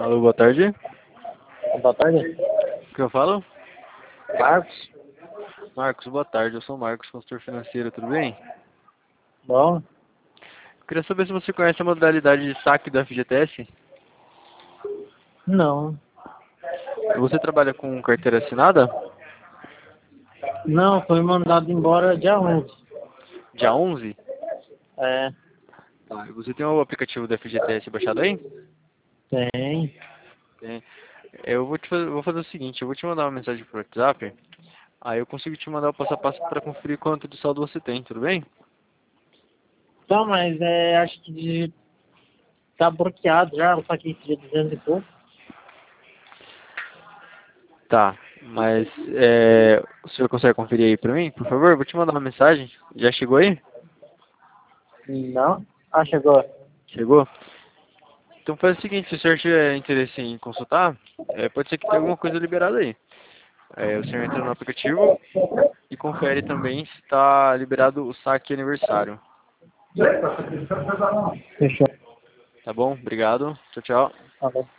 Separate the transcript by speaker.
Speaker 1: Alô, boa tarde.
Speaker 2: Boa tarde.
Speaker 1: O que eu falo?
Speaker 2: Marcos.
Speaker 1: Marcos, boa tarde. Eu sou o Marcos, consultor financeiro, tudo bem?
Speaker 2: Bom.
Speaker 1: Eu queria saber se você conhece a modalidade de saque do FGTS.
Speaker 2: Não.
Speaker 1: Você trabalha com carteira assinada?
Speaker 2: Não, foi mandado embora dia 11.
Speaker 1: Dia 11?
Speaker 2: É,
Speaker 1: Tá. E você tem o aplicativo do FGTS baixado aí?
Speaker 2: tem.
Speaker 1: Tem. Vou fazer o seguinte, eu vou te mandar uma mensagem por WhatsApp, aí eu consigo te mandar o passo a passo para conferir quanto de saldo você tem, tudo bem?
Speaker 2: Então, mas acho que tá bloqueado já, eu paguei esse dia 200 e pouco.
Speaker 1: Tá, mas o senhor consegue conferir aí pra mim, por favor? Vou te mandar uma mensagem. Já chegou aí?
Speaker 2: Não? Ah, chegou.
Speaker 1: Chegou? Então faz o seguinte, se o senhor tiver interesse em consultar, pode ser que tenha alguma coisa liberada aí. O senhor entra no aplicativo e confere também se está liberado o saque aniversário.
Speaker 2: Fechou.
Speaker 1: Tá bom? Obrigado. Tchau, tchau.
Speaker 2: Tá bom.